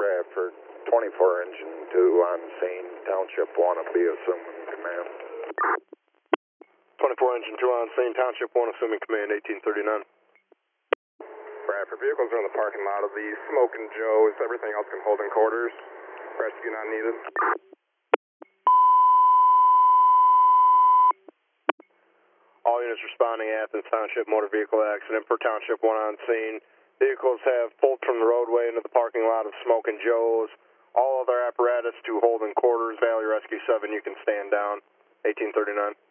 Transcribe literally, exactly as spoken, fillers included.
Bradford, twenty-four engine two on scene, Township one will be assuming command. twenty-four engine two on scene, Township one assuming command, eighteen thirty-nine. Bradford, vehicles are in the parking lot of the Smoke and Joe's. Everything else can hold in quarters. Rescue not needed. All units responding, Athens Township motor vehicle accident per Township one on scene. Vehicles have pulled from the roadway into the parking lot of Smoke and Joe's. All other apparatus to hold in quarters. Valley Rescue seven, you can stand down. eighteen thirty-nine.